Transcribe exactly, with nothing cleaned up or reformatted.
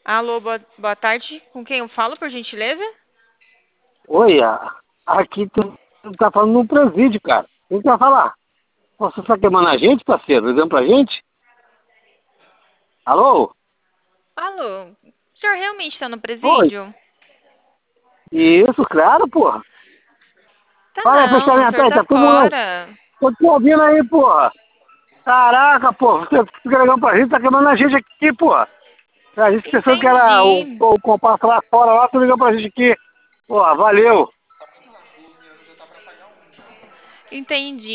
Alô, boa, boa tarde. Com quem eu falo, por gentileza? Oi, a- aqui tu, tu tá falando no presídio, cara. Quem que vai falar? Pô, você tá queimando a gente, parceiro? Ligando pra gente? Alô? Alô, o senhor realmente está no Oi? presídio? Isso, claro, porra. Tá Fala aí, não, o fechamento senhor aí, tá tá todo mundo aí. fora. Tô te ouvindo aí, porra. Caraca, porra, você fica ligando pra gente, tá queimando a gente aqui, porra. A gente pensando que era o, Entendi. o compasso lá fora, lá, tu ligando pra gente aqui. Porra, valeu. Entendi.